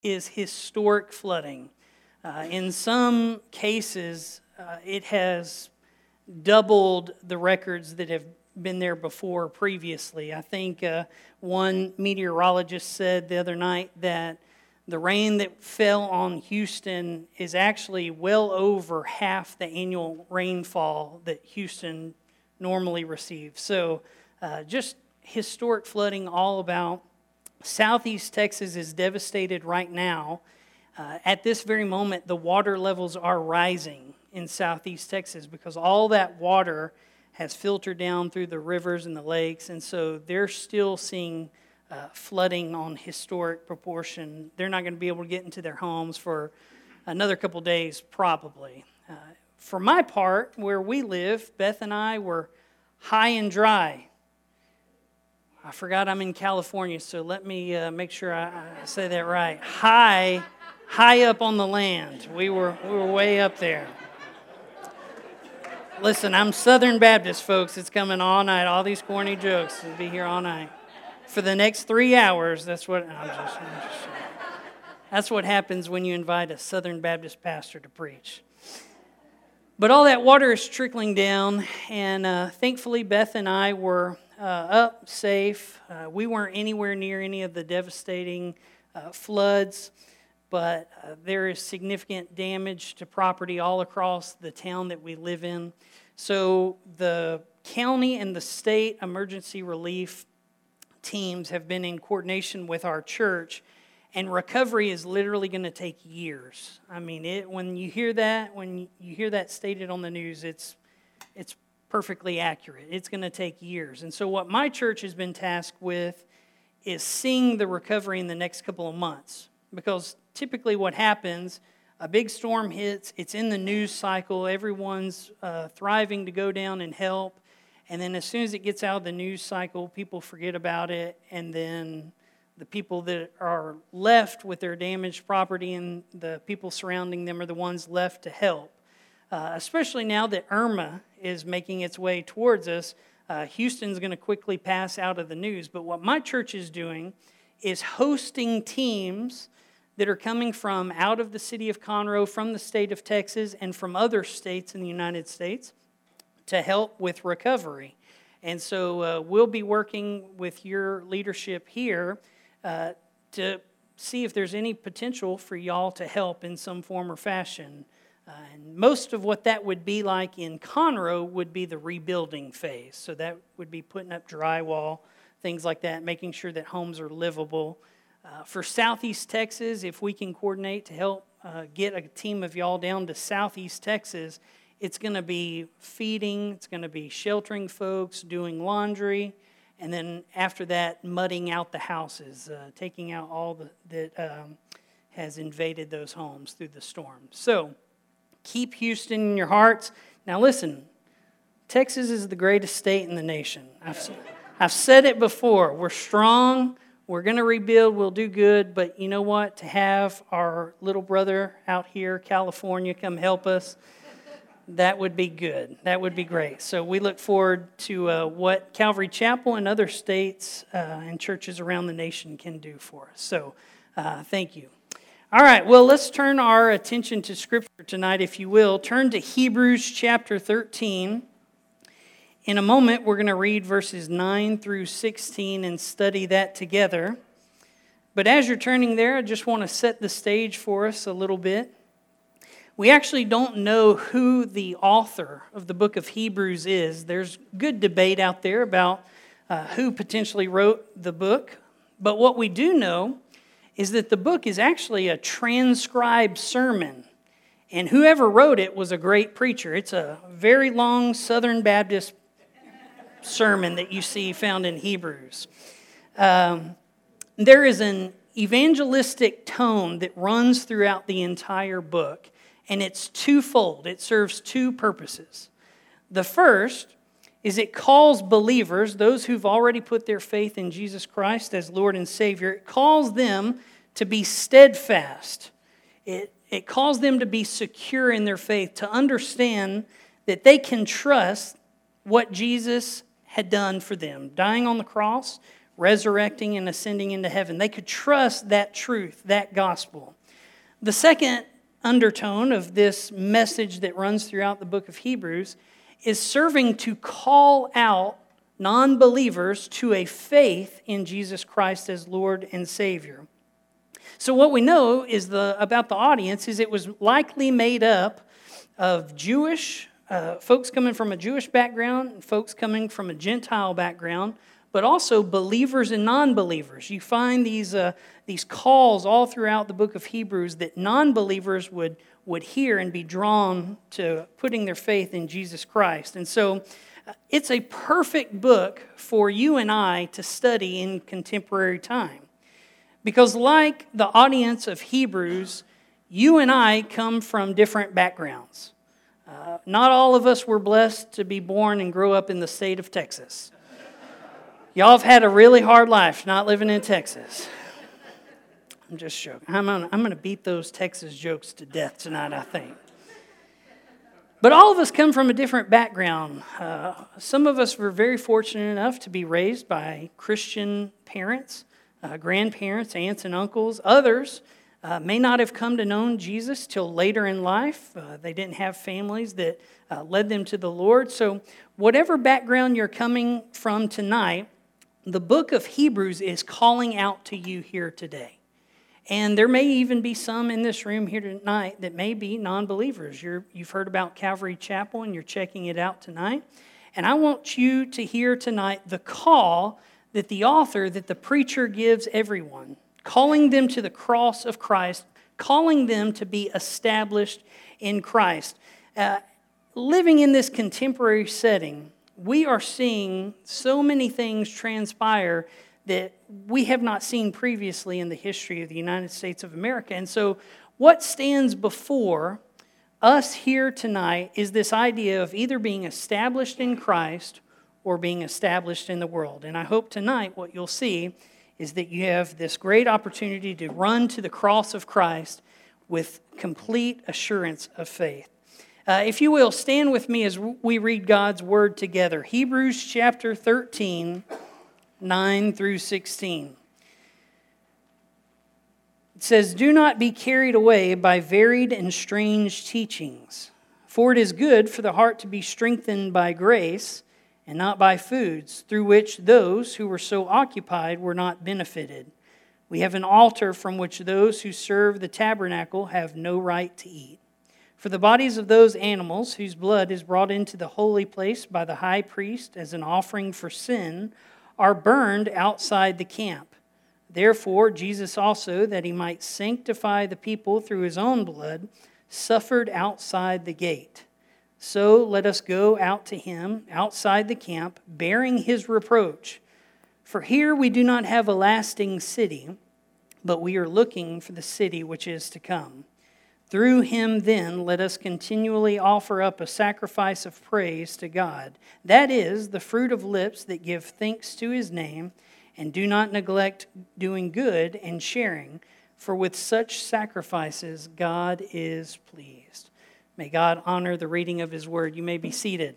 is historic flooding. In some cases, it has doubled the records that have been there before previously. I think one meteorologist said the other night that the rain that fell on Houston is actually well over half the annual rainfall that Houston normally receives. So just historic flooding all about. Southeast Texas is devastated right now. At this very moment, the water levels are rising in Southeast Texas because all that water has filtered down through the rivers and the lakes, and so they're still seeing flooding on historic proportion. They're not going to be able to get into their homes for another couple days, probably. For my part, where we live, Beth and I were high and dry. I forgot I'm in California, so let me make sure I say that right. High up on the land. We were way up there. Listen, I'm Southern Baptist, folks. It's coming all night. All these corny jokes will be here all night. For the next 3 hours, that's what happens when you invite a Southern Baptist pastor to preach. But all that water is trickling down, and thankfully Beth and I were up, safe. We weren't anywhere near any of the devastating floods, but there is significant damage to property all across the town that we live in. So the county and the state emergency relief teams have been in coordination with our church, and recovery is literally going to take years. I mean, when you hear that stated on the news, it's perfectly accurate. It's going to take years. And so what my church has been tasked with is seeing the recovery in the next couple of months. Because typically what happens, a big storm hits, it's in the news cycle, everyone's thriving to go down and help. And then as soon as it gets out of the news cycle, people forget about it, and then the people that are left with their damaged property and the people surrounding them are the ones left to help. Especially now that Irma is making its way towards us, Houston's going to quickly pass out of the news. But what my church is doing is hosting teams that are coming from out of the city of Conroe, from the state of Texas, and from other states in the United States to help with recovery. And so we'll be working with your leadership here to see if there's any potential for y'all to help in some form or fashion. And most of what that would be like in Conroe would be the rebuilding phase. So that would be putting up drywall, things like that, making sure that homes are livable. For Southeast Texas, if we can coordinate to help get a team of y'all down to Southeast Texas, it's going to be feeding, it's going to be sheltering folks, doing laundry, and then after that, mudding out the houses, taking out all that has invaded those homes through the storm. So keep Houston in your hearts. Now listen, Texas is the greatest state in the nation. I've said it before. We're strong. We're going to rebuild. We'll do good. But you know what? To have our little brother out here, California, come help us, that would be good. That would be great. So we look forward to what Calvary Chapel and other states and churches around the nation can do for us. So thank you. All right, well, let's turn our attention to Scripture tonight, if you will. Turn to Hebrews chapter 13. In a moment, we're going to read verses 9 through 16 and study that together. But as you're turning there, I just want to set the stage for us a little bit. We actually don't know who the author of the book of Hebrews is. There's good debate out there about who potentially wrote the book. But what we do know is that the book is actually a transcribed sermon. And whoever wrote it was a great preacher. It's a very long Southern Baptist sermon that you see found in Hebrews. There is an evangelistic tone that runs throughout the entire book, and it's twofold. It serves two purposes. The first is it calls believers, those who've already put their faith in Jesus Christ as Lord and Savior, it calls them to be steadfast. It calls them to be secure in their faith, to understand that they can trust what Jesus had done for them, dying on the cross, resurrecting and ascending into heaven. They could trust that truth, that gospel. The second undertone of this message that runs throughout the book of Hebrews is serving to call out non-believers to a faith in Jesus Christ as Lord and Savior. So what we know is about the audience is it was likely made up of Jewish folks coming from a Jewish background, and folks coming from a Gentile background, but also believers and non-believers. You find these calls all throughout the book of Hebrews that non-believers would hear and be drawn to putting their faith in Jesus Christ. And so it's a perfect book for you and I to study in contemporary time. Because like the audience of Hebrews, you and I come from different backgrounds. Not all of us were blessed to be born and grow up in the state of Texas. Y'all have had a really hard life not living in Texas. I'm just joking. I'm gonna beat those Texas jokes to death tonight, I think. But all of us come from a different background. Some of us were very fortunate enough to be raised by Christian parents, grandparents, aunts, and uncles. Others may not have come to know Jesus till later in life. They didn't have families that led them to the Lord. So whatever background you're coming from tonight, the book of Hebrews is calling out to you here today. And there may even be some in this room here tonight that may be non-believers. You've heard about Calvary Chapel and you're checking it out tonight. And I want you to hear tonight the call that the author, that the preacher gives everyone, calling them to the cross of Christ, calling them to be established in Christ. Living in this contemporary setting, we are seeing so many things transpire that we have not seen previously in the history of the United States of America. And so what stands before us here tonight is this idea of either being established in Christ or being established in the world. And I hope tonight what you'll see is that you have this great opportunity to run to the cross of Christ with complete assurance of faith. If you will, stand with me as we read God's Word together. Hebrews chapter 13, 9 through 16. It says, "Do not be carried away by varied and strange teachings, for it is good for the heart to be strengthened by grace, and not by foods, through which those who were so occupied were not benefited. We have an altar from which those who serve the tabernacle have no right to eat. For the bodies of those animals whose blood is brought into the holy place by the high priest as an offering for sin are burned outside the camp. Therefore, Jesus also, that he might sanctify the people through his own blood, suffered outside the gate. So let us go out to him outside the camp, bearing his reproach. For here we do not have a lasting city, but we are looking for the city which is to come. Through him then let us continually offer up a sacrifice of praise to God. That is the fruit of lips that give thanks to his name, and do not neglect doing good and sharing, for with such sacrifices God is pleased." May God honor the reading of his word. You may be seated.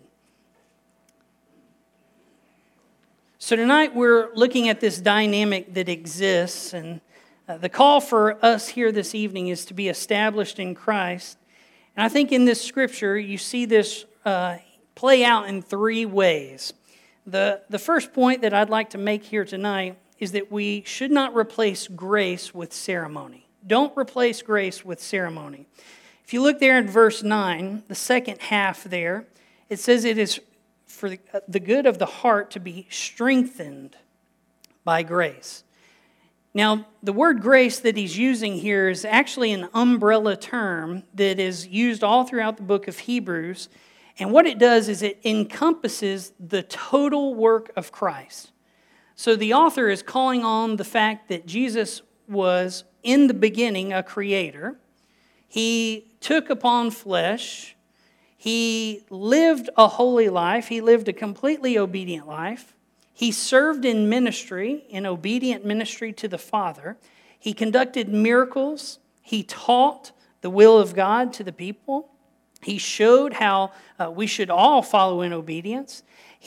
So tonight we're looking at this dynamic that exists, and the call for us here this evening is to be established in Christ. And I think in this scripture you see this play out in three ways. The first point that I'd like to make here tonight is that we should not replace grace with ceremony. Don't replace grace with ceremony. If you look there in verse 9, the second half there, it says it is for the good of the heart to be strengthened by grace. Now, the word grace that he's using here is actually an umbrella term that is used all throughout the book of Hebrews. And what it does is it encompasses the total work of Christ. So the author is calling on the fact that Jesus was in the beginning a creator. He took upon flesh. He lived a holy life. He lived a completely obedient life. He served in ministry, in obedient ministry to the Father. He conducted miracles. He taught the will of God to the people. He showed how we should all follow in obedience. He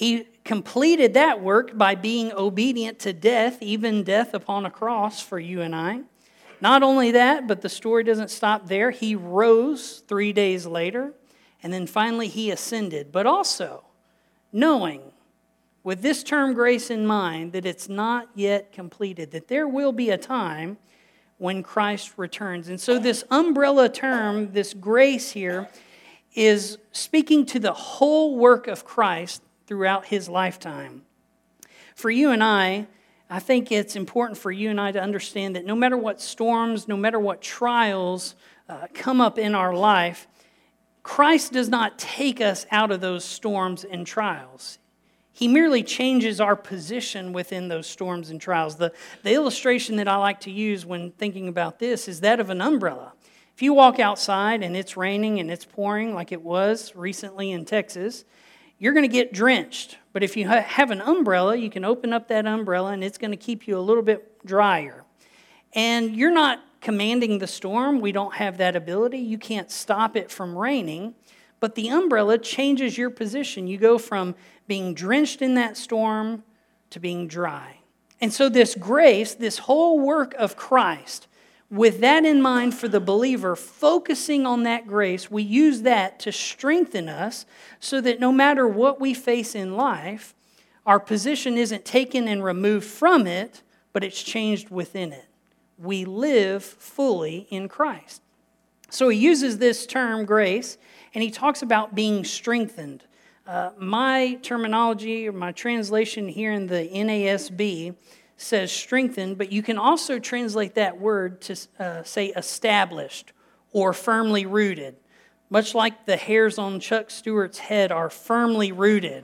completed that work by being obedient to death, even death upon a cross for you and I. Not only that, but the story doesn't stop there. He rose 3 days later, and then finally he ascended. But also, knowing, with this term grace in mind, that it's not yet completed, that there will be a time when Christ returns. And so this umbrella term, this grace here, is speaking to the whole work of Christ throughout his lifetime. For you and I think it's important for you and I to understand that no matter what storms, no matter what trials come up in our life, Christ does not take us out of those storms and trials. He merely changes our position within those storms and trials. The illustration that I like to use when thinking about this is that of an umbrella. If you walk outside and it's raining and it's pouring like it was recently in Texas, you're going to get drenched. But if you have an umbrella, you can open up that umbrella and it's going to keep you a little bit drier. And you're not commanding the storm. We don't have that ability. You can't stop it from raining. But the umbrella changes your position. You go from being drenched in that storm to being dry. And so this grace, this whole work of Christ, with that in mind for the believer, focusing on that grace, we use that to strengthen us so that no matter what we face in life, our position isn't taken and removed from it, but it's changed within it. We live fully in Christ. So he uses this term, grace, and he talks about being strengthened. My terminology or my translation here in the NASB says strengthened, but you can also translate that word to say established or firmly rooted, much like the hairs on Chuck Stewart's head are firmly rooted.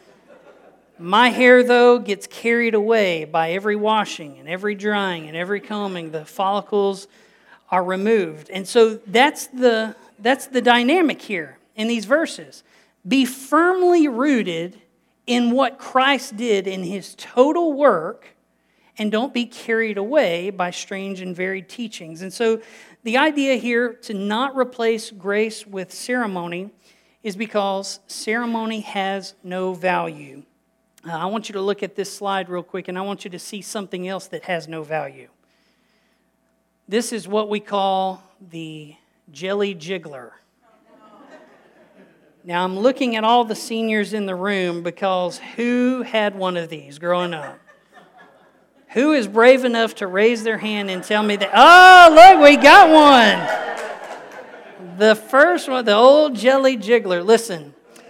My hair, though, gets carried away by every washing and every drying and every combing. The follicles are removed. And so that's the dynamic here in these verses. Be firmly rooted in what Christ did in his total work, and don't be carried away by strange and varied teachings. And so the idea here to not replace grace with ceremony is because ceremony has no value. I want you to look at this slide real quick, and I want you to see something else that has no value. This is what we call the jelly jiggler. Now, I'm looking at all the seniors in the room because who had one of these growing up? Who is brave enough to raise their hand and tell me that, oh, look, we got one. The first one, the old jelly jiggler. Listen,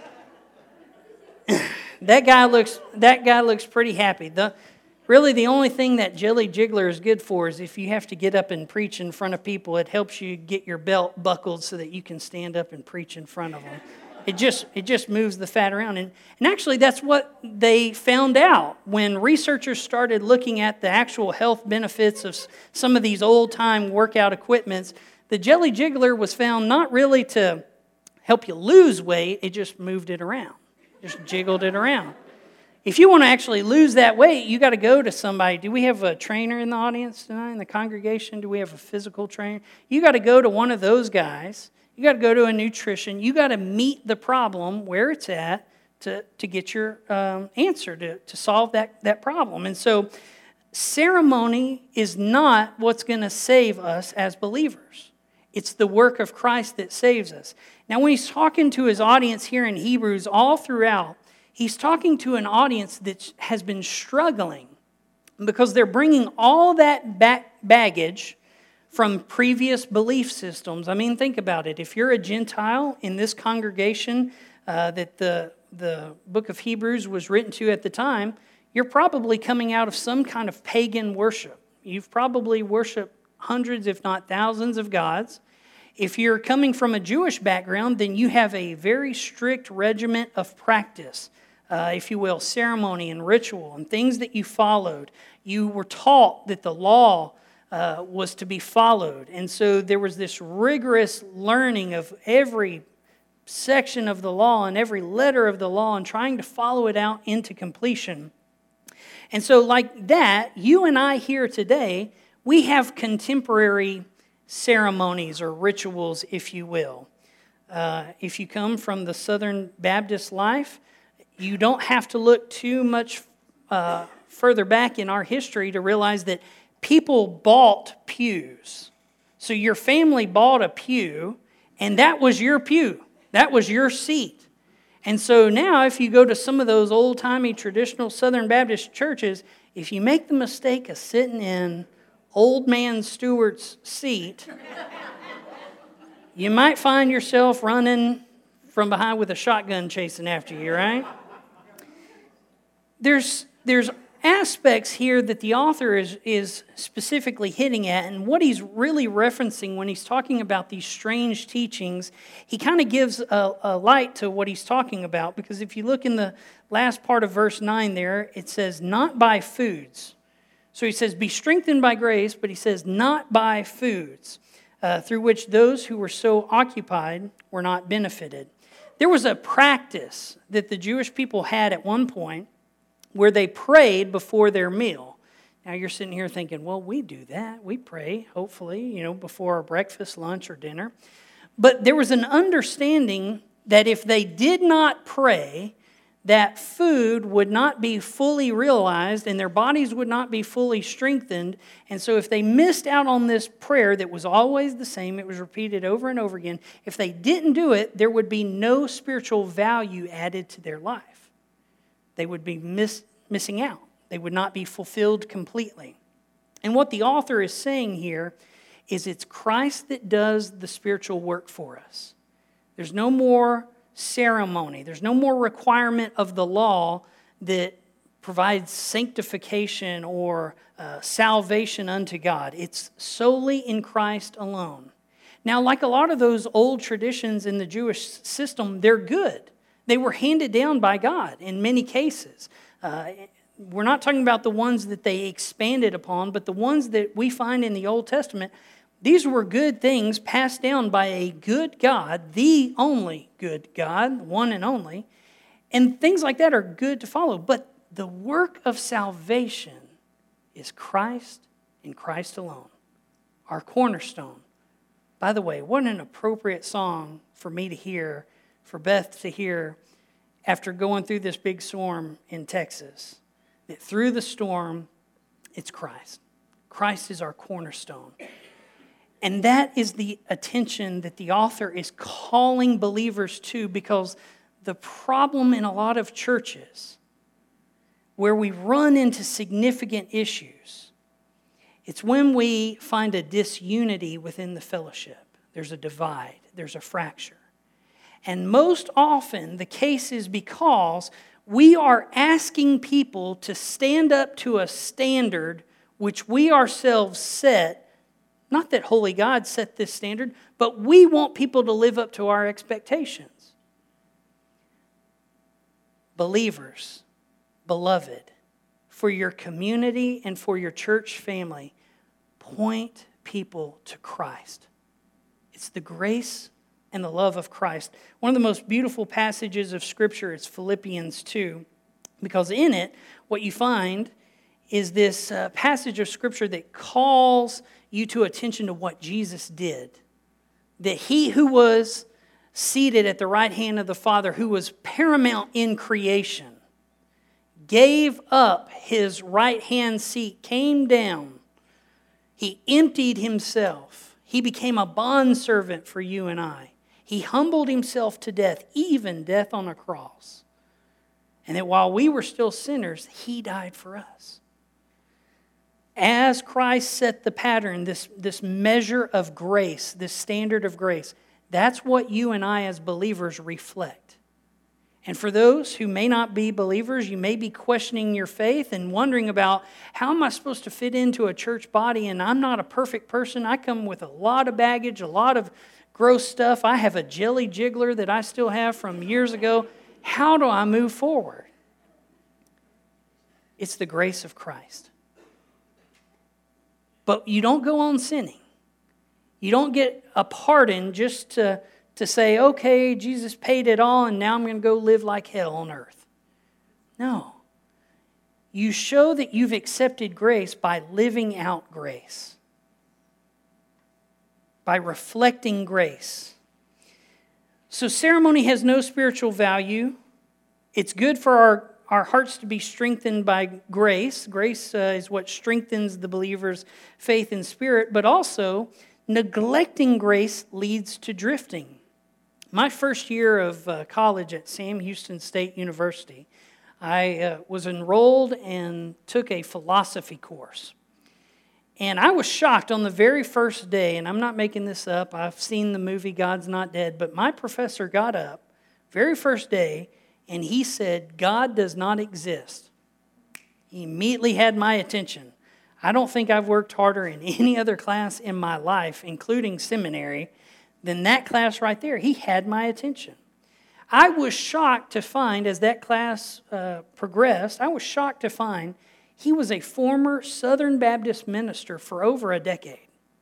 that guy looks pretty happy. Really, the only thing that jelly jiggler is good for is if you have to get up and preach in front of people, it helps you get your belt buckled so that you can stand up and preach in front of them. It just moves the fat around. And actually, that's what they found out when researchers started looking at the actual health benefits of some of these old-time workout equipments. The jelly jiggler was found not really to help you lose weight, it just moved it around, just jiggled it around. If you want to actually lose that weight, you got to go to somebody. Do we have a trainer in the audience tonight, in the congregation? Do we have a physical trainer? You got to go to one of those guys. You got to go to a nutrition. You got to meet the problem where it's at to get your answer, to solve that problem. And so ceremony is not what's going to save us as believers. It's the work of Christ that saves us. Now, when he's talking to his audience here in Hebrews all throughout, he's talking to an audience that has been struggling because they're bringing all that baggage from previous belief systems. I mean, think about it. If you're a Gentile in this congregation that the book of Hebrews was written to at the time, you're probably coming out of some kind of pagan worship. You've probably worshiped hundreds, if not thousands, of gods. If you're coming from a Jewish background, then you have a very strict regiment of practice, if you will, ceremony and ritual and things that you followed. You were taught that the law was to be followed. And so there was this rigorous learning of every section of the law and every letter of the law and trying to follow it out into completion. And so like that, you and I here today, we have contemporary ceremonies or rituals, if you will. If you come from the Southern Baptist life, You don't have to look too much further back in our history to realize that people bought pews. So your family bought a pew, and that was your pew. That was your seat. And so now if you go to some of those old-timey traditional Southern Baptist churches, if you make the mistake of sitting in old man Stewart's seat, you might find yourself running from behind with a shotgun chasing after you, right? There's aspects here that the author is specifically hitting at, and what he's really referencing when he's talking about these strange teachings, he kind of gives a light to what he's talking about, because if you look in the last part of verse 9 there, it says, not by foods. So he says, be strengthened by grace, but he says, not by foods, through which those who were so occupied were not benefited. There was a practice that the Jewish people had at one point where they prayed before their meal. Now you're sitting here thinking, well, we do that. We pray, hopefully, before our breakfast, lunch, or dinner. But there was an understanding that if they did not pray, that food would not be fully realized and their bodies would not be fully strengthened. And so if they missed out on this prayer that was always the same, it was repeated over and over again, if they didn't do it, there would be no spiritual value added to their life. They would be missing out. They would not be fulfilled completely. And what the author is saying here is it's Christ that does the spiritual work for us. There's no more ceremony. There's no more requirement of the law that provides sanctification or salvation unto God. It's solely in Christ alone. Now, like a lot of those old traditions in the Jewish system, they're good. They were handed down by God in many cases. We're not talking about the ones that they expanded upon, but the ones that we find in the Old Testament. These were good things passed down by a good God, the only good God, one and only. And things like that are good to follow. But the work of salvation is Christ and Christ alone, our cornerstone. By the way, what an appropriate song for me to hear, for Beth to hear after going through this big storm in Texas. That through the storm, it's Christ. Christ is our cornerstone. And that is the attention that the author is calling believers to, because the problem in a lot of churches where we run into significant issues, it's when we find a disunity within the fellowship. There's a divide, there's a fracture. And most often the case is because we are asking people to stand up to a standard which we ourselves set. Not that holy God set this standard, but we want people to live up to our expectations. Believers, beloved, for your community and for your church family, point people to Christ. It's the grace and the love of Christ. One of the most beautiful passages of Scripture is Philippians 2, because in it, what you find is this passage of Scripture that calls you to attention to what Jesus did. That he who was seated at the right hand of the Father, who was paramount in creation, gave up his right hand seat, came down. He emptied himself. He became a bondservant for you and I. He humbled himself to death, even death on a cross. And that while we were still sinners, he died for us. As Christ set the pattern, this measure of grace, this standard of grace, that's what you and I as believers reflect. And for those who may not be believers, you may be questioning your faith and wondering about, how am I supposed to fit into a church body? And I'm not a perfect person. I come with a lot of baggage, a lot of gross stuff. I have a jelly jiggler that I still have from years ago. How do I move forward? It's the grace of Christ. But you don't go on sinning. You don't get a pardon just to say, okay, Jesus paid it all and now I'm going to go live like hell on earth. No. You show that you've accepted grace by living out grace. By reflecting grace. So ceremony has no spiritual value. It's good for our hearts to be strengthened by grace. Grace is what strengthens the believer's faith and spirit, but also neglecting grace leads to drifting. My first year of college at Sam Houston State University, I was enrolled and took a philosophy course. And I was shocked on the very first day, and I'm not making this up, I've seen the movie God's Not Dead, but my professor got up, very first day, and he said, God does not exist. He immediately had my attention. I don't think I've worked harder in any other class in my life, including seminary, than that class right there. He had my attention. I was shocked to find, as that class progressed, I was shocked to find he was a former Southern Baptist minister for over a decade.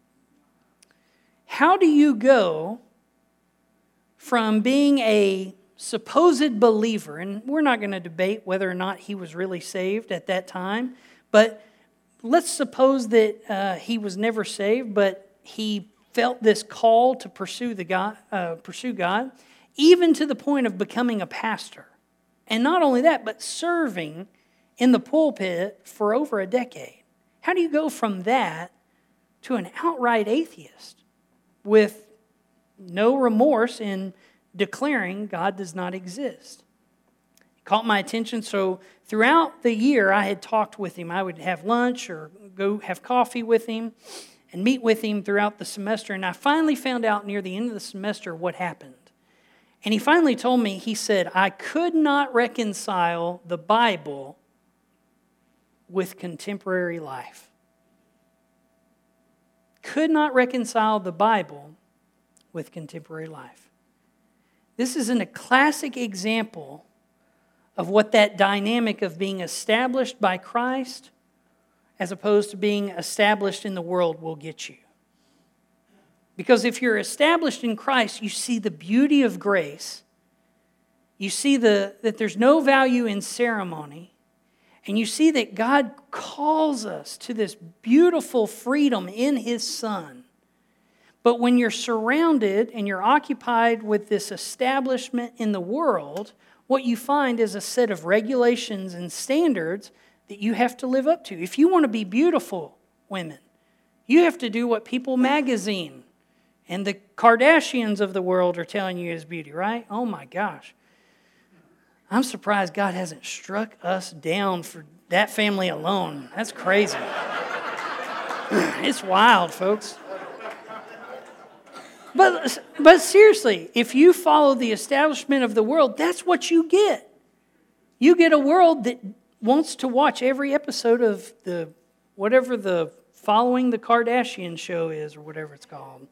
How do you go from being a supposed believer, and we're not going to debate whether or not he was really saved at that time, but let's suppose that he was never saved, but he felt this call to pursue God, even to the point of becoming a pastor. And not only that, but serving in the pulpit for over a decade. How do you go from that to an outright atheist with no remorse in declaring God does not exist? It caught my attention, so throughout the year I had talked with him. I would have lunch or go have coffee with him and meet with him throughout the semester, and I finally found out near the end of the semester what happened. And he finally told me, he said, I could not reconcile the Bible with contemporary life. Could not reconcile the Bible with contemporary life. This is a classic example of what that dynamic of being established by Christ as opposed to being established in the world will get you. Because if you're established in Christ, you see the beauty of grace. You see that there's no value in ceremony. And you see that God calls us to this beautiful freedom in His Son. But when you're surrounded and you're occupied with this establishment in the world, what you find is a set of regulations and standards that you have to live up to. If you want to be beautiful women, you have to do what People Magazine and the Kardashians of the world are telling you is beauty, right? Oh my gosh. I'm surprised God hasn't struck us down for that family alone. That's crazy. It's wild, folks. But seriously, if you follow the establishment of the world, that's what you get. You get a world that wants to watch every episode of whatever the Following the Kardashian show is, or whatever it's called.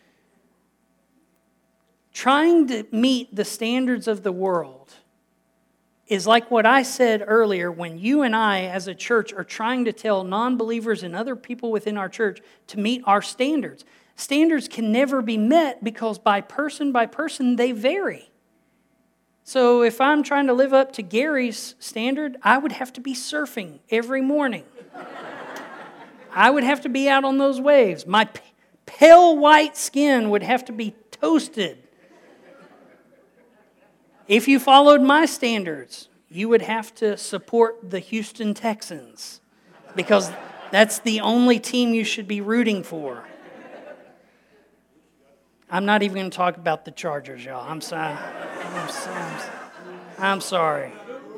Trying to meet the standards of the world is like what I said earlier when you and I as a church are trying to tell non-believers and other people within our church to meet our standards. Standards can never be met because by person they vary. So if I'm trying to live up to Gary's standard, I would have to be surfing every morning. I would have to be out on those waves. My pale white skin would have to be toasted. If you followed my standards, you would have to support the Houston Texans because that's the only team you should be rooting for. I'm not even going to talk about the Chargers, y'all. I'm sorry. I'm sorry.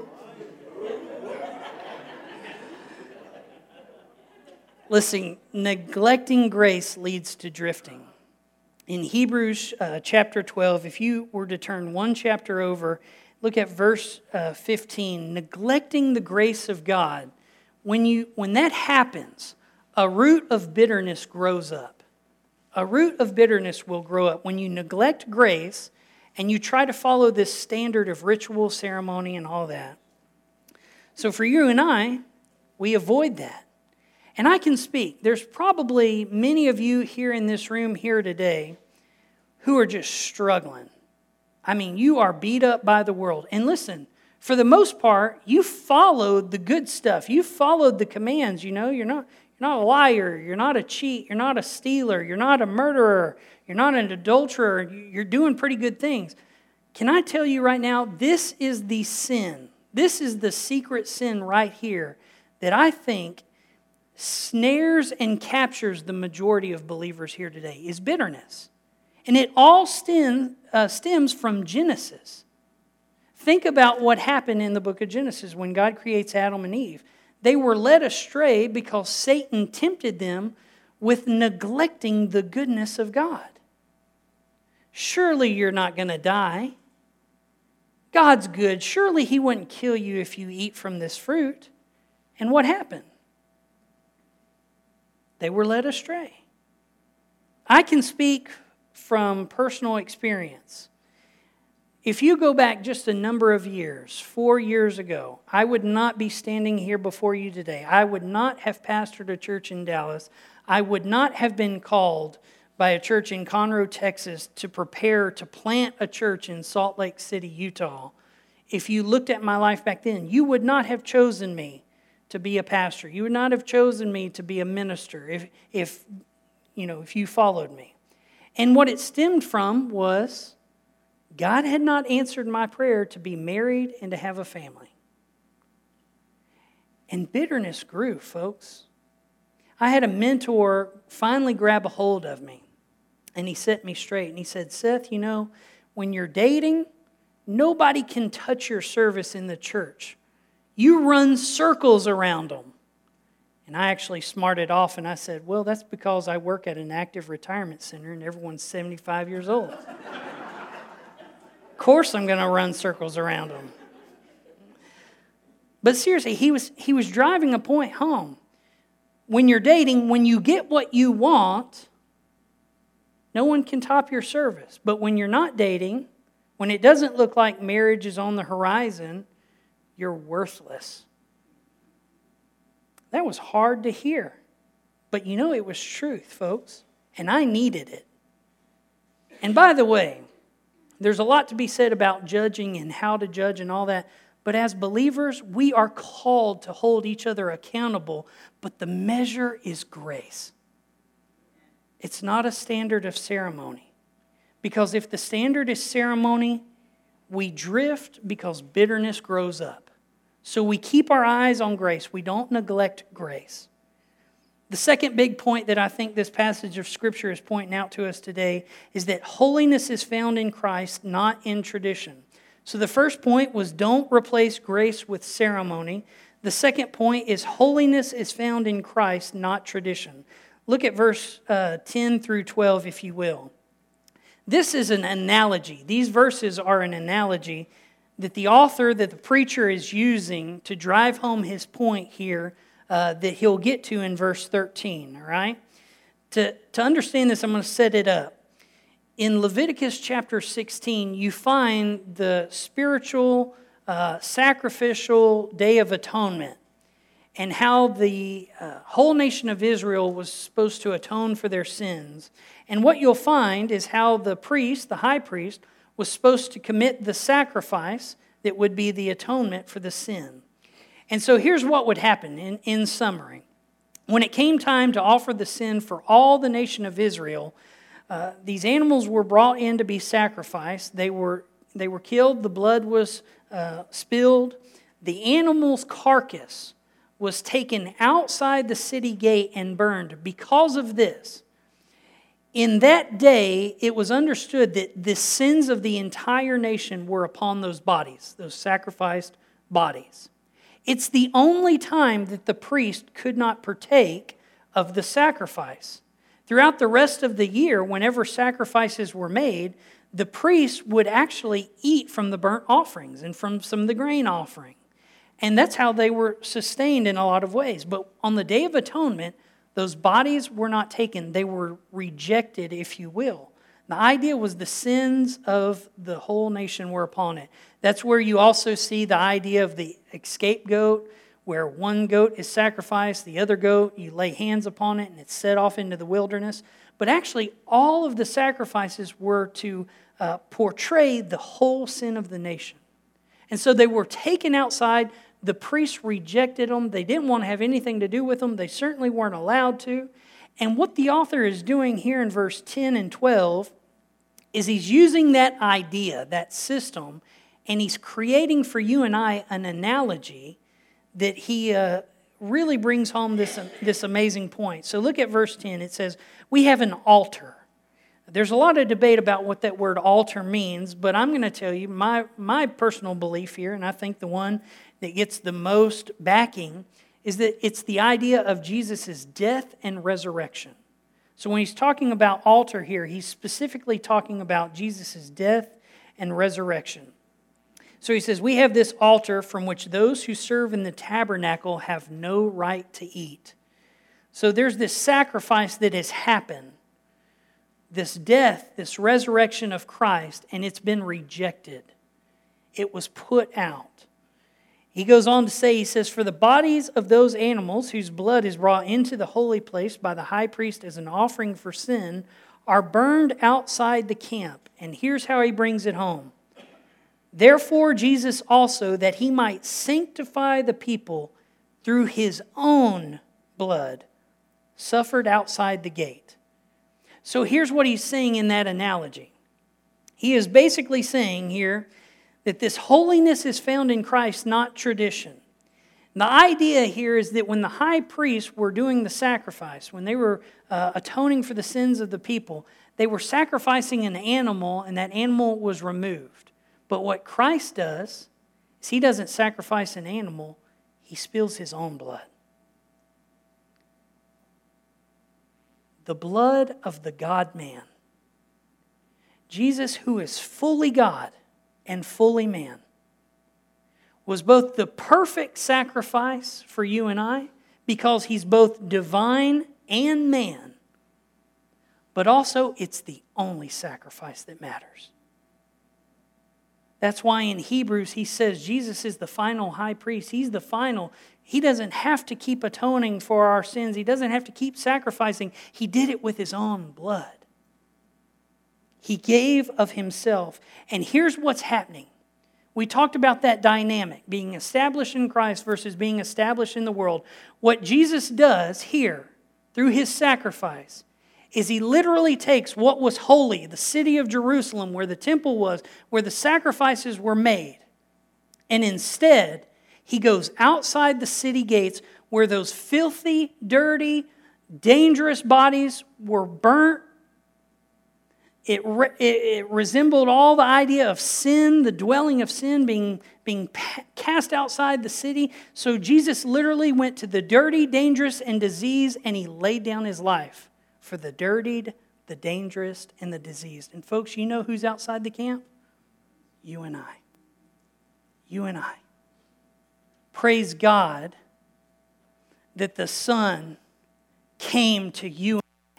Listen, neglecting grace leads to drifting. In Hebrews chapter 12, if you were to turn one chapter over, look at verse 15. Neglecting the grace of God, when that happens, a root of bitterness grows up. A root of bitterness will grow up. When you neglect grace and you try to follow this standard of ritual, ceremony, and all that. So for you and I, we avoid that. And I can speak. There's probably many of you here in this room here today who are just struggling. I mean, you are beat up by the world. And listen, for the most part, you followed the good stuff. You followed the commands. You know, you're not a liar. You're not a cheat. You're not a stealer. You're not a murderer. You're not an adulterer. You're doing pretty good things. Can I tell you right now, this is the sin. This is the secret sin right here that I think snares and captures the majority of believers here today, is bitterness. And it all stems from Genesis. Think about what happened in the book of Genesis when God creates Adam and Eve. They were led astray because Satan tempted them with neglecting the goodness of God. Surely you're not going to die. God's good. Surely He wouldn't kill you if you eat from this fruit. And what happened? They were led astray. I can speak from personal experience. If you go back just a number of years, 4 years ago, I would not be standing here before you today. I would not have pastored a church in Dallas. I would not have been called by a church in Conroe, Texas, to prepare to plant a church in Salt Lake City, Utah. If you looked at my life back then, you would not have chosen me to be a pastor. You would not have chosen me to be a minister if you followed me. And what it stemmed from was God had not answered my prayer to be married and to have a family. And bitterness grew, folks. I had a mentor finally grab a hold of me, and he set me straight. And he said, Seth, when you're dating, nobody can touch your service in the church. You run circles around them. And I actually smarted off, and I said, well, that's because I work at an active retirement center, and everyone's 75 years old. Of course I'm going to run circles around them. But seriously, he was driving a point home. When you're dating, when you get what you want, no one can top your service. But when you're not dating, when it doesn't look like marriage is on the horizon, you're worthless. That was hard to hear. But it was truth, folks. And I needed it. And by the way, there's a lot to be said about judging and how to judge and all that. But as believers, we are called to hold each other accountable. But the measure is grace. It's not a standard of ceremony. Because if the standard is ceremony, we drift because bitterness grows up. So we keep our eyes on grace. We don't neglect grace. The second big point that I think this passage of Scripture is pointing out to us today is that holiness is found in Christ, not in tradition. So the first point was don't replace grace with ceremony. The second point is holiness is found in Christ, not tradition. Look at verse 10 through 12, if you will. This is an analogy. These verses are an analogy that the preacher is using to drive home his point here that he'll get to in verse 13, all right? To understand this, I'm going to set it up. In Leviticus chapter 16, you find the spiritual, sacrificial Day of Atonement and how the whole nation of Israel was supposed to atone for their sins. And what you'll find is how the priest, the high priest, was supposed to commit the sacrifice that would be the atonement for the sin. And so here's what would happen in summary. When it came time to offer the sin for all the nation of Israel, these animals were brought in to be sacrificed. They were killed. The blood was spilled. The animal's carcass was taken outside the city gate and burned. Because of this, in that day, it was understood that the sins of the entire nation were upon those bodies, those sacrificed bodies. It's the only time that the priest could not partake of the sacrifice. Throughout the rest of the year, whenever sacrifices were made, the priest would actually eat from the burnt offerings and from some of the grain offering. And that's how they were sustained in a lot of ways. But on the Day of Atonement, those bodies were not taken. They were rejected, if you will. The idea was the sins of the whole nation were upon it. That's where you also see the idea of the scapegoat, where one goat is sacrificed, the other goat, you lay hands upon it, and it's set off into the wilderness. But actually, all of the sacrifices were to portray the whole sin of the nation. And so they were taken outside. The priests rejected them. They didn't want to have anything to do with them. They certainly weren't allowed to. And what the author is doing here in verse 10 and 12 is he's using that idea, that system, and he's creating for you and I an analogy that he really brings home this amazing point. So look at verse 10. It says, we have an altar. There's a lot of debate about what that word altar means, but I'm going to tell you my personal belief here, and I think the one that gets the most backing, is that it's the idea of Jesus' death and resurrection. So when he's talking about altar here, he's specifically talking about Jesus' death and resurrection. So he says, we have this altar from which those who serve in the tabernacle have no right to eat. So there's this sacrifice that has happened, this death, this resurrection of Christ, and it's been rejected. It was put out. He goes on to say, he says, for the bodies of those animals whose blood is brought into the holy place by the high priest as an offering for sin are burned outside the camp. And here's how he brings it home. Therefore, Jesus also, that he might sanctify the people through his own blood, suffered outside the gate. So here's what he's saying in that analogy. He is basically saying here that this holiness is found in Christ, not tradition. And the idea here is that when the high priests were doing the sacrifice, when they were atoning for the sins of the people, they were sacrificing an animal, and that animal was removed. But what Christ does is he doesn't sacrifice an animal, he spills his own blood. The blood of the God-man. Jesus, who is fully God and fully man, was both the perfect sacrifice for you and I, because he's both divine and man, but also it's the only sacrifice that matters. That's why in Hebrews he says Jesus is the final high priest. He's the final. He doesn't have to keep atoning for our sins. He doesn't have to keep sacrificing. He did it with his own blood. He gave of himself. And here's what's happening. We talked about that dynamic, being established in Christ versus being established in the world. What Jesus does here, through his sacrifice, is he literally takes what was holy, the city of Jerusalem, where the temple was, where the sacrifices were made, and instead, he goes outside the city gates where those filthy, dirty, dangerous bodies were burnt. It resembled all the idea of sin, the dwelling of sin being cast outside the city. So Jesus literally went to the dirty, dangerous, and diseased, and he laid down his life for the dirtied, the dangerous, and the diseased. And folks, you know who's outside the camp? You and I. You and I. Praise God that the Son came to you.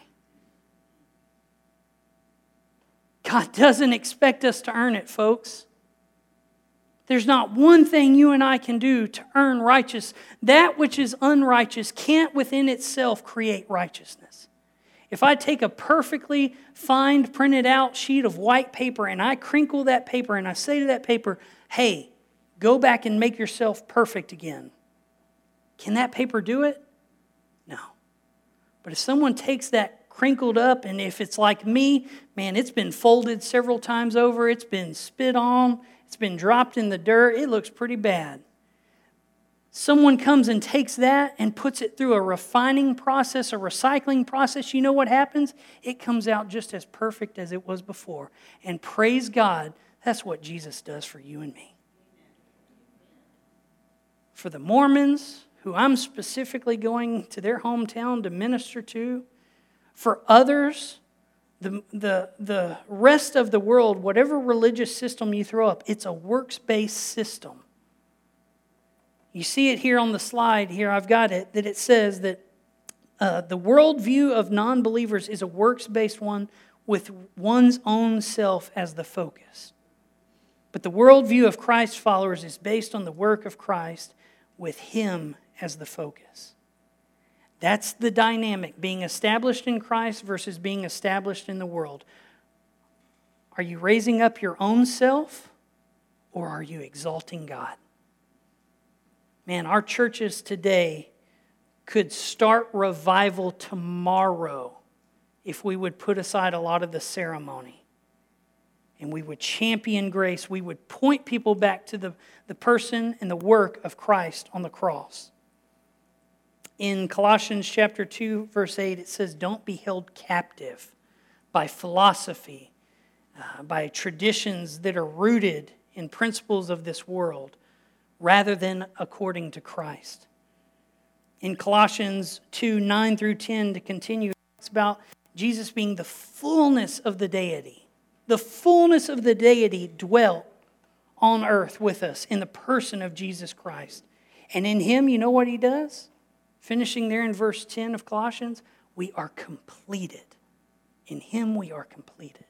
God doesn't expect us to earn it, folks. There's not one thing you and I can do to earn righteousness. That which is unrighteous can't within itself create righteousness. If I take a perfectly fine, printed out sheet of white paper and I crinkle that paper and I say to that paper, hey, go back and make yourself perfect again. Can that paper do it? No. But if someone takes that crinkled up, and if it's like me, man, it's been folded several times over, it's been spit on, it's been dropped in the dirt, it looks pretty bad. Someone comes and takes that and puts it through a refining process, a recycling process. You know what happens? It comes out just as perfect as it was before. And praise God, that's what Jesus does for you and me. For the Mormons, who I'm specifically going to their hometown to minister to, for others, the rest of the world, whatever religious system you throw up, it's a works-based system. You see it here on the slide here, I've got it, that it says that the worldview of non-believers is a works-based one with one's own self as the focus. But the worldview of Christ's followers is based on the work of Christ with Him as the focus. That's the dynamic, being established in Christ versus being established in the world. Are you raising up your own self, or are you exalting God? Man, our churches today could start revival tomorrow if we would put aside a lot of the ceremony and we would champion grace. We would point people back to the person and the work of Christ on the cross. In Colossians chapter 2, verse 8, it says, don't be held captive by philosophy, by traditions that are rooted in principles of this world, rather than according to Christ. In Colossians 2, 9 through 10, to continue, it's about Jesus being the fullness of the deity. The fullness of the deity dwelt on earth with us in the person of Jesus Christ. And in Him, you know what He does? Finishing there in verse 10 of Colossians, we are completed. In Him we are completed.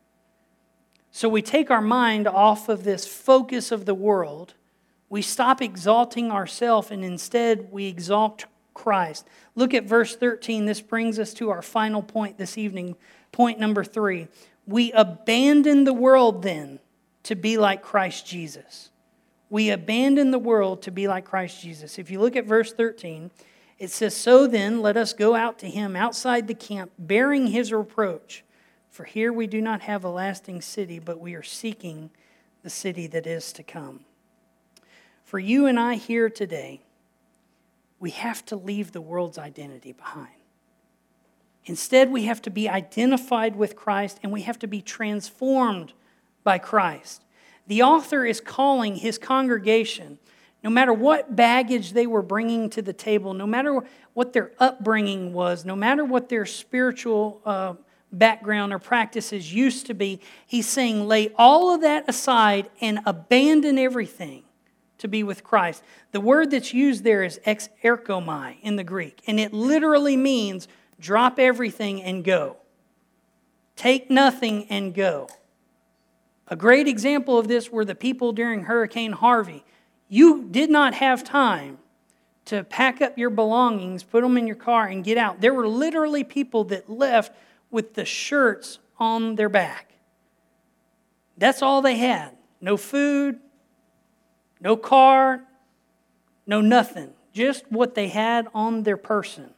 So we take our mind off of this focus of the world. We stop exalting ourselves and instead we exalt Christ. Look at verse 13. This brings us to our final point this evening. Point number 3. We abandon the world then to be like Christ Jesus. We abandon the world to be like Christ Jesus. If you look at verse 13, it says, so then let us go out to Him outside the camp, bearing His reproach. For here we do not have a lasting city, but we are seeking the city that is to come. For you and I here today, we have to leave the world's identity behind. Instead, we have to be identified with Christ and we have to be transformed by Christ. The author is calling his congregation, no matter what baggage they were bringing to the table, no matter what their upbringing was, no matter what their spiritual background or practices used to be, he's saying lay all of that aside and abandon everything to be with Christ. The word that's used there is ex erchomai in the Greek, and it literally means drop everything and go. Take nothing and go. A great example of this were the people during Hurricane Harvey. You did not have time to pack up your belongings, put them in your car, and get out. There were literally people that left with the shirts on their back. That's all they had. No food, no car, no nothing. Just what they had on their person.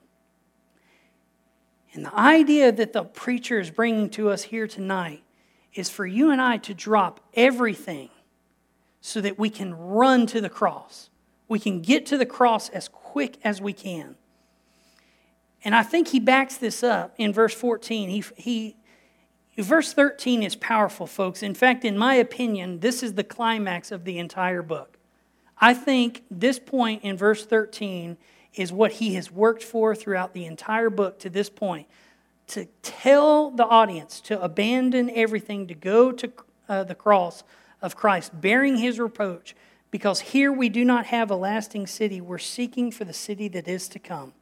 And the idea that the preacher is bringing to us here tonight is for you and I to drop everything so that we can run to the cross. We can get to the cross as quick as we can. And I think he backs this up in verse 14. Verse 13 is powerful, folks. In fact, in my opinion, this is the climax of the entire book. I think this point in verse 13 is what he has worked for throughout the entire book to this point. To tell the audience to abandon everything, to go to the cross of Christ, bearing His reproach, because here we do not have a lasting city. We're seeking for the city that is to come.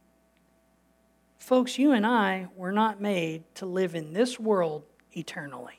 Folks, you and I were not made to live in this world eternally.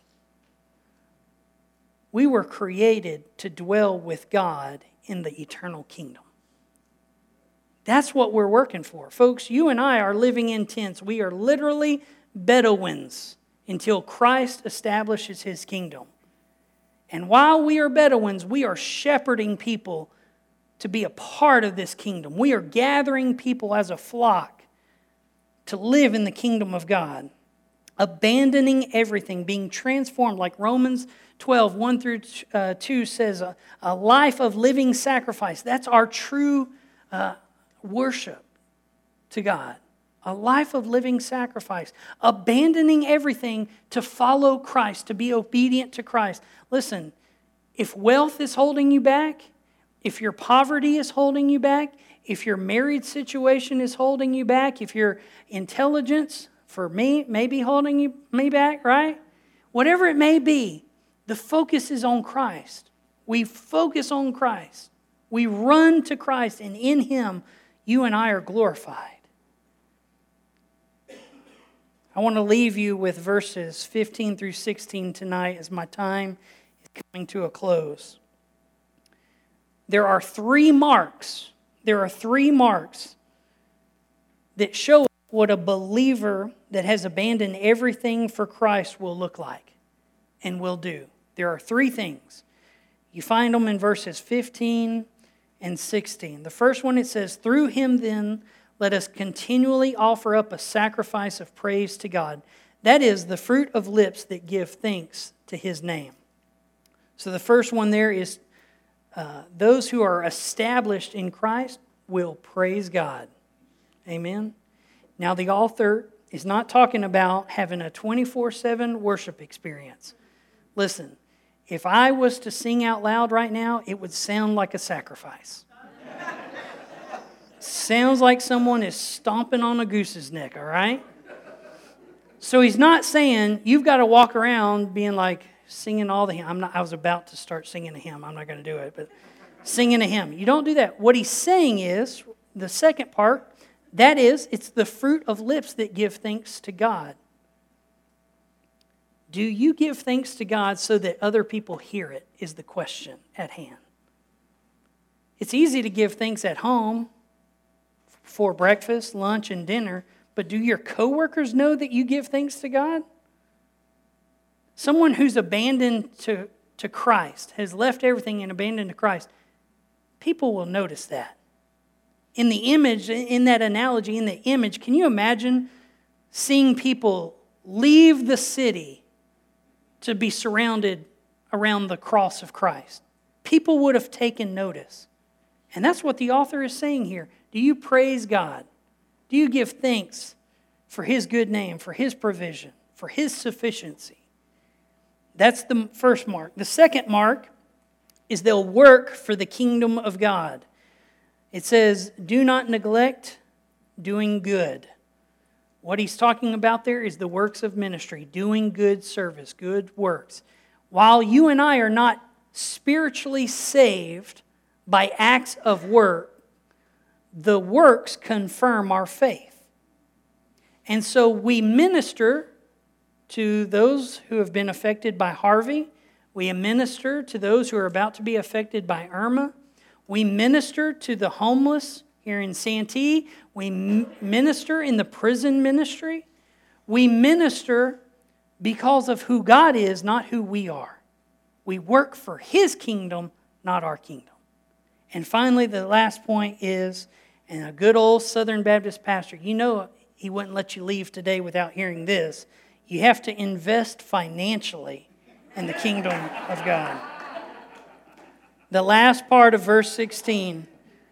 We were created to dwell with God in the eternal kingdom. That's what we're working for. Folks, you and I are living in tents. We are literally Bedouins until Christ establishes His kingdom. And while we are Bedouins, we are shepherding people to be a part of this kingdom. We are gathering people as a flock to live in the kingdom of God. Abandoning everything, being transformed, like Romans 12, 1 through 2 says, a life of living sacrifice. That's our true worship to God. A life of living sacrifice. Abandoning everything to follow Christ, to be obedient to Christ. Listen, if wealth is holding you back, if your poverty is holding you back, if your married situation is holding you back, if your intelligence, for me, may be holding me back, right? Whatever it may be, the focus is on Christ. We focus on Christ. We run to Christ, and in Him, you and I are glorified. I want to leave you with verses 15 through 16 tonight as my time is coming to a close. There are three marks. There are three marks that show what a believer that has abandoned everything for Christ will look like and will do. There are three things. You find them in verses 15 and 16. The first one, it says, through Him then let us continually offer up a sacrifice of praise to God. That is the fruit of lips that give thanks to His name. So the first one there is those who are established in Christ will praise God. Amen. Now the author is not talking about having a 24/7 worship experience. Listen, if I was to sing out loud right now, it would sound like a sacrifice. Sounds like someone is stomping on a goose's neck, all right? So he's not saying you've got to walk around being like singing all the hymns. I was about to start singing a hymn. I'm not going to do it, but singing a hymn. You don't do that. What he's saying is, the second part, that is, it's the fruit of lips that give thanks to God. Do you give thanks to God so that other people hear it, is the question at hand. It's easy to give thanks at home for breakfast, lunch, and dinner, but do your coworkers know that you give thanks to God? Someone who's abandoned to Christ, has left everything and abandoned to Christ, people will notice that. In the image, in that analogy, in the image, can you imagine seeing people leave the city to be surrounded around the cross of Christ? People would have taken notice. And that's what the author is saying here. Do you praise God? Do you give thanks for His good name, for His provision, for His sufficiency? That's the first mark. The second mark is they'll work for the kingdom of God. It says, do not neglect doing good. What he's talking about there is the works of ministry, doing good service, good works. While you and I are not spiritually saved by acts of work, the works confirm our faith. And so we minister to those who have been affected by Harvey. We minister to those who are about to be affected by Irma. We minister to the homeless here in Santee. We minister in the prison ministry. We minister because of who God is, not who we are. We work for His kingdom, not our kingdom. And finally, the last point is, and a good old Southern Baptist pastor, you know he wouldn't let you leave today without hearing this. You have to invest financially in the kingdom of God. The last part of verse 16,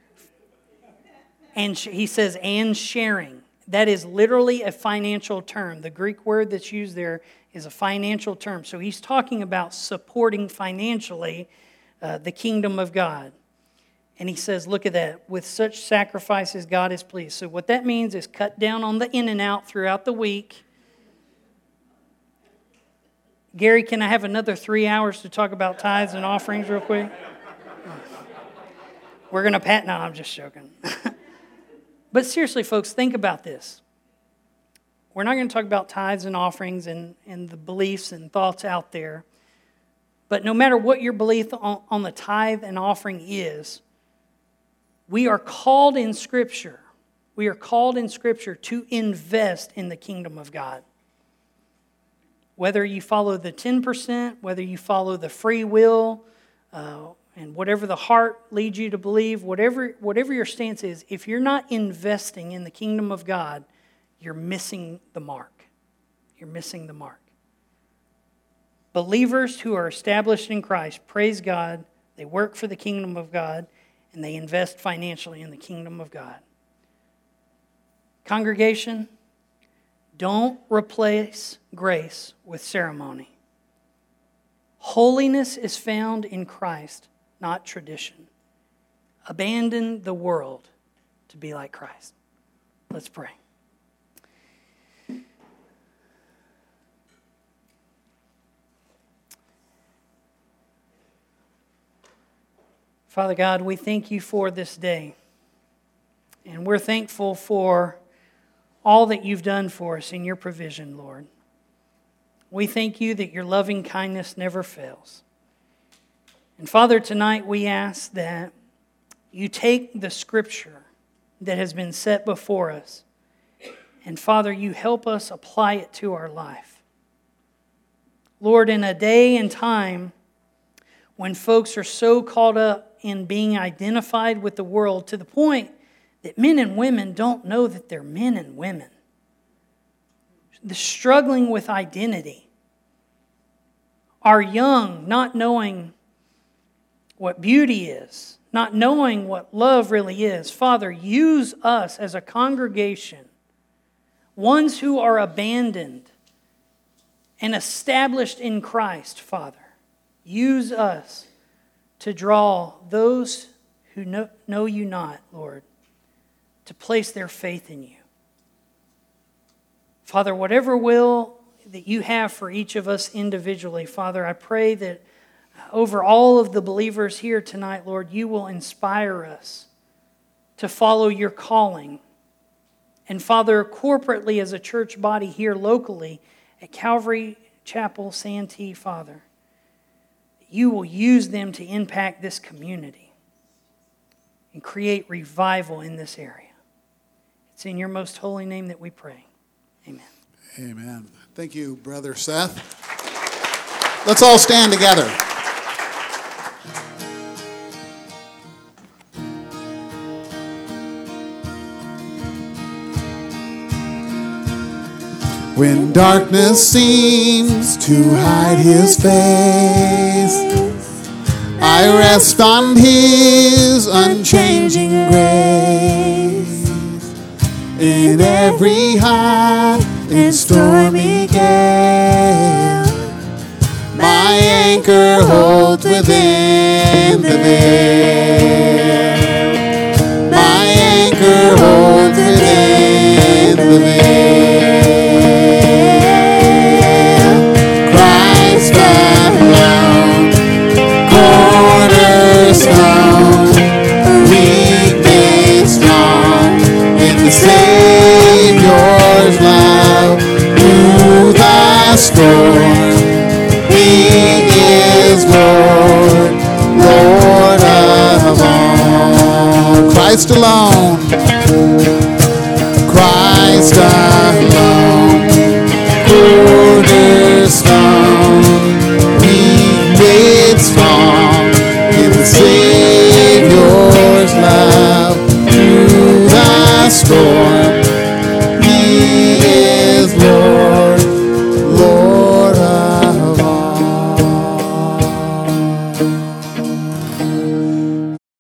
and he says, and sharing. That is literally a financial term. The Greek word that's used there is a financial term. So he's talking about supporting financially the kingdom of God. And he says, look at that. With such sacrifices, God is pleased. So what that means is cut down on the in and out throughout the week. Gary, can I have another 3 hours to talk about tithes and offerings real quick? We're going to pat. No, I'm just joking. But seriously, folks, think about this. We're not going to talk about tithes and offerings and the beliefs and thoughts out there. But no matter what your belief on the tithe and offering is, we are called in Scripture. We are called in Scripture to invest in the kingdom of God. Whether you follow the 10%, whether you follow the free will, and whatever the heart leads you to believe, whatever your stance is, if you're not investing in the kingdom of God, you're missing the mark. You're missing the mark. Believers who are established in Christ praise God, they work for the kingdom of God, and they invest financially in the kingdom of God. Congregation, don't replace grace with ceremony. Holiness is found in Christ, not tradition. Abandon the world to be like Christ. Let's pray. Father God, we thank you for this day. And we're thankful for all that you've done for us in your provision, Lord. We thank you that your loving kindness never fails. And Father, tonight we ask that you take the Scripture that has been set before us, and Father, you help us apply it to our life. Lord, in a day and time when folks are so caught up in being identified with the world to the point that men and women don't know that they're men and women. the struggling with identity, our young not knowing what beauty is, not knowing what love really is. Father, use us as a congregation, ones who are abandoned and established in Christ, Father. Use us to draw those who know you not, Lord, to place their faith in you. Father, whatever will that you have for each of us individually, Father, I pray that over all of the believers here tonight, Lord, you will inspire us to follow your calling. And Father, corporately as a church body here locally at Calvary Chapel Santee, Father, you will use them to impact this community and create revival in this area. It's in your most holy name that we pray. Amen. Amen. Thank you, Brother Seth. Let's all stand together. When darkness seems to hide his face, I rest on his unchanging grace. In every high and stormy gale, my anchor holds within the veil. My anchor holds within the veil. Christ alone, cornerstone, weak made strong in the Savior's love. Through the storm, He is Lord, Lord of all. Christ alone.